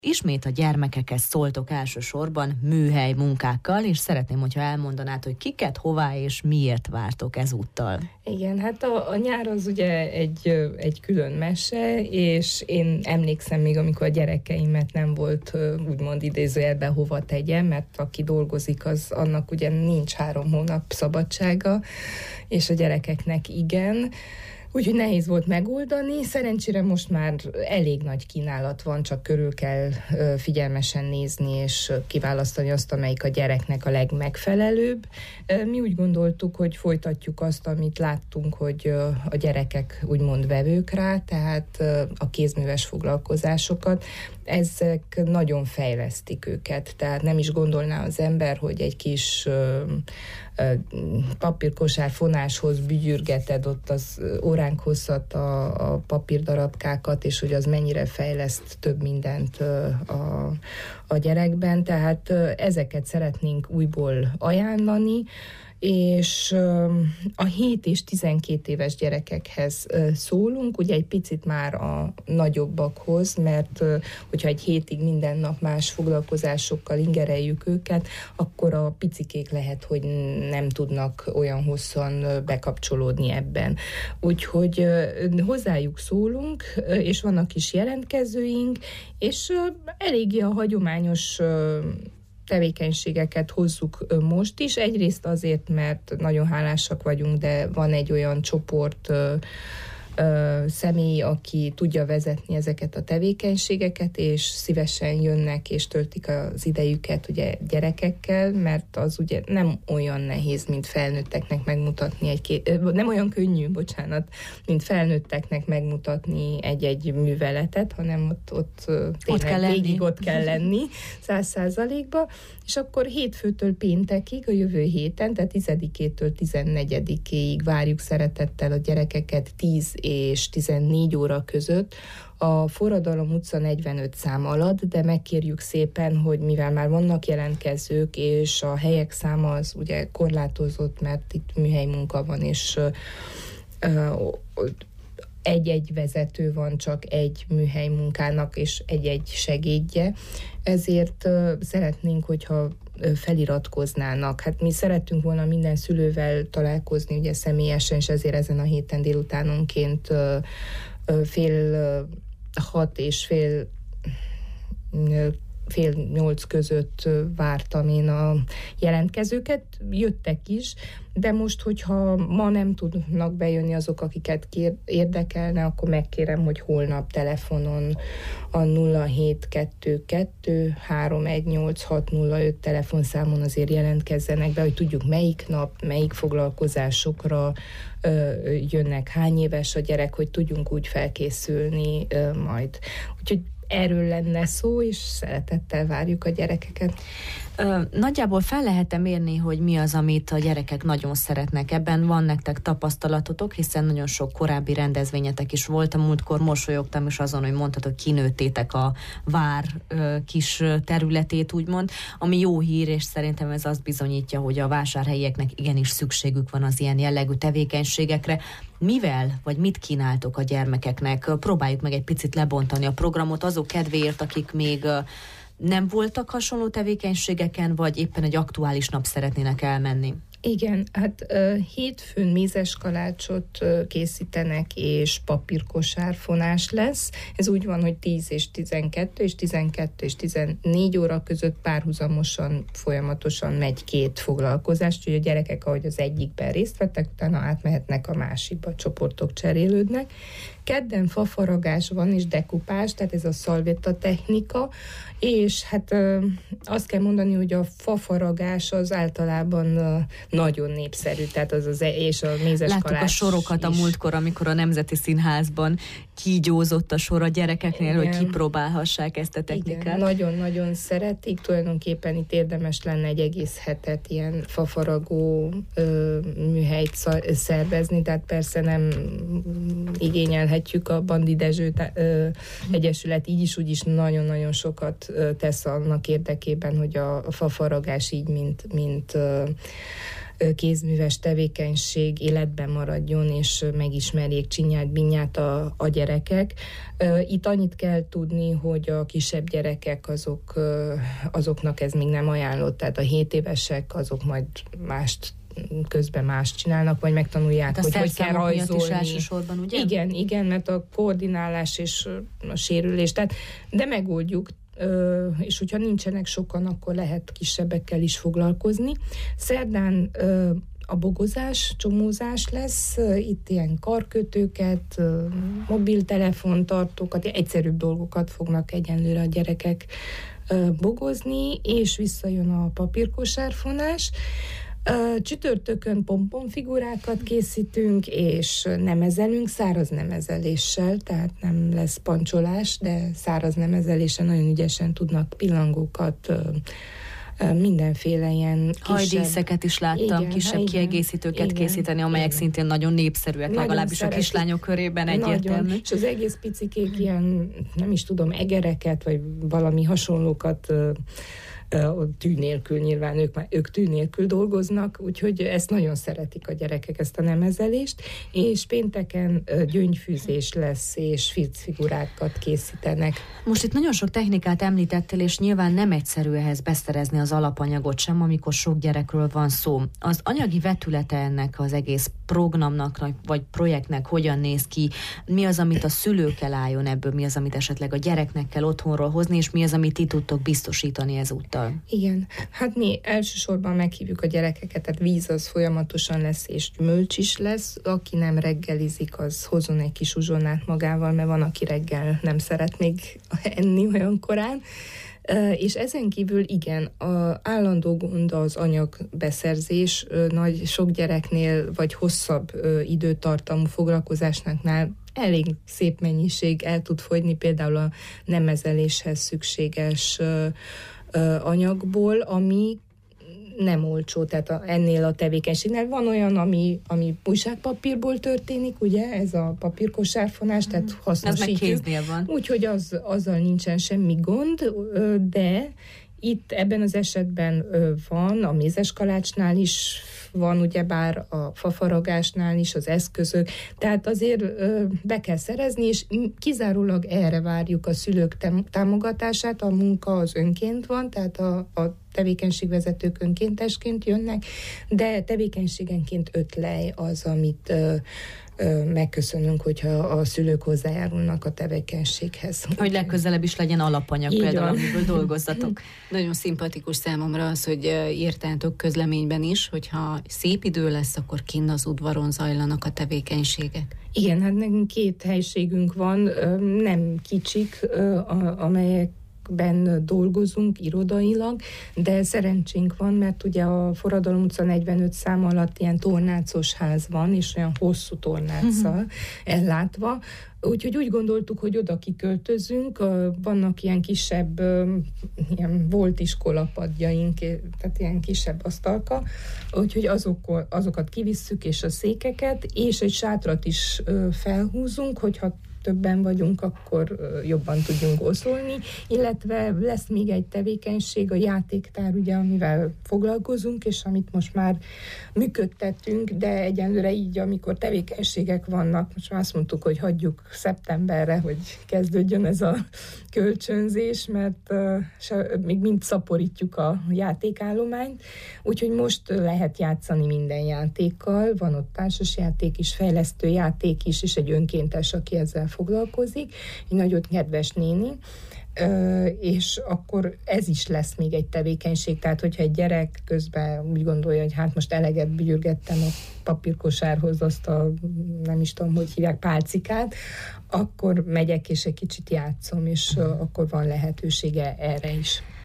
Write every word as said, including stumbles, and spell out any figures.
Ismét a gyermekekhez szóltok elsősorban műhely munkákkal, és szeretném, hogyha elmondanád, hogy kiket, hová és miért vártok ezúttal. Igen, hát a, a nyár az ugye egy, egy külön mese, és én emlékszem még, amikor a gyerekeimet nem volt úgymond idézőjelben hova tegyem, mert aki dolgozik, az annak ugye nincs három hónap szabadsága, és a gyerekeknek igen. Úgyhogy nehéz volt megoldani, szerencsére most már elég nagy kínálat van, csak körül kell figyelmesen nézni és kiválasztani azt, amelyik a gyereknek a legmegfelelőbb. Mi úgy gondoltuk, hogy folytatjuk azt, amit láttunk, hogy a gyerekek úgymond vevők rá, tehát a kézműves foglalkozásokat. Ezek nagyon fejlesztik őket, tehát nem is gondolná az ember, hogy egy kis papírkosár fonáshoz bügyürgeted ott az óránk hosszat a, a papírdarabkákat, és hogy az mennyire fejleszt több mindent a, a gyerekben, tehát ezeket szeretnénk újból ajánlani, és a hét és tizenkét éves gyerekekhez szólunk, ugye egy picit már a nagyobbakhoz, mert hogyha egy hétig minden nap más foglalkozásokkal ingereljük őket, akkor a picikék lehet, hogy nem tudnak olyan hosszan bekapcsolódni ebben. Úgyhogy hozzájuk szólunk, és vannak is jelentkezőink, és eléggé a hagyományos tevékenységeket hozzuk most is. Egyrészt azért, mert nagyon hálásak vagyunk, de van egy olyan csoport ö, ö, személy, aki tudja vezetni ezeket a tevékenységeket, és szívesen jönnek és töltik az idejüket ugye gyerekekkel, mert az ugye nem olyan nehéz, mint felnőtteknek megmutatni egy két, nem olyan könnyű, bocsánat, mint felnőtteknek megmutatni egy-egy műveletet, hanem ott, ott tényleg ott végig ott kell lenni száz százalékba, és akkor hétfőtől péntekig, a jövő héten, tehát tizedikétől tizennegyedikéig várjuk szeretettel a gyerekeket tíz és tizennégy óra között a Forradalom utca negyvenöt szám alatt, de megkérjük szépen, hogy mivel már vannak jelentkezők, és a helyek száma az ugye korlátozott, mert itt műhely munka van, és uh, egy-egy vezető van csak egy műhely munkának, és egy-egy segédje. Ezért uh, szeretnénk, hogyha feliratkoznának. Hát mi szerettünk volna minden szülővel találkozni, ugye személyesen, és ezért ezen a héten délutánonként uh, uh, fél uh, hat és fél uh, fél nyolc között vártam én a jelentkezőket, jöttek is, de most, hogyha ma nem tudnak bejönni azok, akiket kér, érdekelne, akkor megkérem, hogy holnap telefonon a nulla hét kettő kettő három egy nyolc hat nulla öt telefonszámon azért jelentkezzenek be, hogy tudjuk melyik nap, melyik foglalkozásokra ö, jönnek, hány éves a gyerek, hogy tudjunk úgy felkészülni ö, majd. Úgyhogy erről lenne szó, és szeretettel várjuk a gyerekeket. Ö, nagyjából fel lehet-e mérni, hogy mi az, amit a gyerekek nagyon szeretnek? Ebben van nektek tapasztalatotok, hiszen nagyon sok korábbi rendezvényetek is volt. A múltkor mosolyogtam is azon, hogy mondtad, hogy kinőttétek a vár ö, kis területét, úgymond, ami jó hír, és szerintem ez azt bizonyítja, hogy a vásárhelyieknek igenis szükségük van az ilyen jellegű tevékenységekre. Mivel, vagy mit kínáltok a gyermekeknek? Próbáljuk meg egy picit lebontani a programot azok kedvéért, akik még nem voltak hasonló tevékenységeken, vagy éppen egy aktuális nap szeretnének elmenni. Igen, hát uh, hétfőn mézes kalácsot uh, készítenek, és papírkosárfonás lesz. Ez úgy van, hogy tíz és tizenkettő, és tizenkettő és tizennégy óra között párhuzamosan, folyamatosan megy két foglalkozás, úgyhogy a gyerekek, ahogy az egyikben részt vettek, utána átmehetnek a másikba, a csoportok cserélődnek. Kedden fafaragás van, és dekupás, tehát ez a szalvétta technika, és hát ö, azt kell mondani, hogy a fafaragás az általában ö, nagyon népszerű, tehát az az, és a mézes Láttuk kalács a sorokat is. A múltkor, amikor a Nemzeti Színházban kígyózott a sor a gyerekeknél, igen, hogy kipróbálhassák ezt a technikát. Igen, nagyon-nagyon szeretik, tulajdonképpen itt érdemes lenne egy egész hetet ilyen fafaragó ö, műhelyt szervezni, tehát persze nem igényelhetjük a Bandi Dezső ö, Egyesület így is, úgy is nagyon-nagyon sokat ö, tesz annak érdekében, hogy a, a fafaragás így, mint, mint ö, kézműves tevékenység életben maradjon, és megismerjék csinyát, binyát a, a gyerekek. Itt annyit kell tudni, hogy a kisebb gyerekek azok, azoknak ez még nem ajánlott, tehát a hét évesek azok majd mást közben más csinálnak, vagy megtanulják, hát hogy hogy kell rajzolni. Elsősorban, ugye? Igen, igen, mert a koordinálás és a sérülés, tehát de megoldjuk, és hogyha nincsenek sokan, akkor lehet kisebbekkel is foglalkozni. Szerdán a bogozás, csomózás lesz, itt ilyen karkötőket, mobiltelefontartókat, egyszerűbb dolgokat fognak egyenlőre a gyerekek bogozni, és visszajön a papírkosárfonás. Csütörtökön pomponfigurákat készítünk, és nemezelünk száraz nemezeléssel, tehát nem lesz pancsolás, de száraz nemezeléssel nagyon ügyesen tudnak pillangókat, mindenféle ilyen kisebb... Hajdíszeket is láttam, igen, kisebb igen, kiegészítőket igen, készíteni, amelyek igen. szintén nagyon népszerűek, nagyon legalábbis szeretik. A kislányok körében egyértelmű. Nagyon. És az egész picikék ilyen, nem is tudom, egereket, vagy valami hasonlókat tű nélkül, nyilván ők, már, ők tű nélkül dolgoznak, úgyhogy ezt nagyon szeretik a gyerekek, ezt a nemezelést, és pénteken gyöngyfűzés lesz, és filcfigurákat készítenek. Most itt nagyon sok technikát említettél, és nyilván nem egyszerű ehhez beszerezni az alapanyagot sem, amikor sok gyerekről van szó. Az anyagi vetülete ennek az egész programnak, vagy projektnek hogyan néz ki? Mi az, amit a szülő kell álljon ebből, mi az, amit esetleg a gyereknek kell otthonról hozni, és mi az, amit ti tudtok biztosítani ezúttal? Igen, hát mi elsősorban meghívjuk a gyerekeket, tehát víz az folyamatosan lesz, és gyümölcs is lesz. Aki nem reggelizik, az hozzon egy kis uzsonnát magával, mert van, aki reggel nem szeret még enni olyan korán. És ezen kívül igen, a állandó gond az anyagbeszerzés, nagy sok gyereknél, vagy hosszabb időtartamú foglalkozásnál elég szép mennyiség el tud fogyni, például a nemezeléshez szükséges anyagból, ami nem olcsó, tehát a, ennél a tevékenységnél van olyan, ami, ami újságpapírból történik, ugye, ez a papírkosárfonás, mm. tehát hasznosítjuk. Ez meg kéznél van. Úgyhogy az, azzal nincsen semmi gond, de itt ebben az esetben van, a mézeskalácsnál is van, ugyebár a fafaragásnál is az eszközök, tehát azért be kell szerezni, és kizárólag erre várjuk a szülők támogatását, a munka az önként van, tehát a, a tevékenységvezetők önkéntesként jönnek, de tevékenységenként öt lej az, amit ö, ö, megköszönünk, hogyha a szülők hozzájárulnak a tevékenységhez. Hogy legközelebb is legyen alapanyag, így például, van. Amiből dolgozzatok. Nagyon szimpatikus számomra az, hogy írtátok közleményben is, hogyha szép idő lesz, akkor kinn az udvaron zajlanak a tevékenységek. Igen, hát nekünk két helységünk van, nem kicsik, amelyek ben dolgozunk irodailag, de szerencsénk van, mert ugye a Forradalom utca negyvenöt szám alatt ilyen tornácos ház van, és olyan hosszú tornáccal uh-huh. ellátva, úgyhogy úgy gondoltuk, hogy oda kiköltözünk, vannak ilyen kisebb, ilyen volt iskolapadjaink, tehát ilyen kisebb asztalka, úgyhogy azok, azokat kivisszük, és a székeket, és egy sátrat is felhúzunk, hogyha többen vagyunk, akkor jobban tudjunk oszolni, illetve lesz még egy tevékenység, a játéktár, ugye, amivel foglalkozunk, és amit most már működtetünk, de egyenlőre így, amikor tevékenységek vannak, most már azt mondtuk, hogy hagyjuk szeptemberre, hogy kezdődjön ez a kölcsönzés, mert uh, se, még mind szaporítjuk a játékállományt, úgyhogy most lehet játszani minden játékkal, van ott társasjáték is, fejlesztő játék is, és egy önkéntes, aki ezzel foglalkozik, egy nagyon kedves néni, és akkor ez is lesz még egy tevékenység, tehát hogyha egy gyerek közben úgy gondolja, hogy hát most eleget bügyürgettem a papírkosárhoz azt a, nem is tudom, hogy hívják, pálcikát, akkor megyek és egy kicsit játszom, és akkor van lehetősége erre is.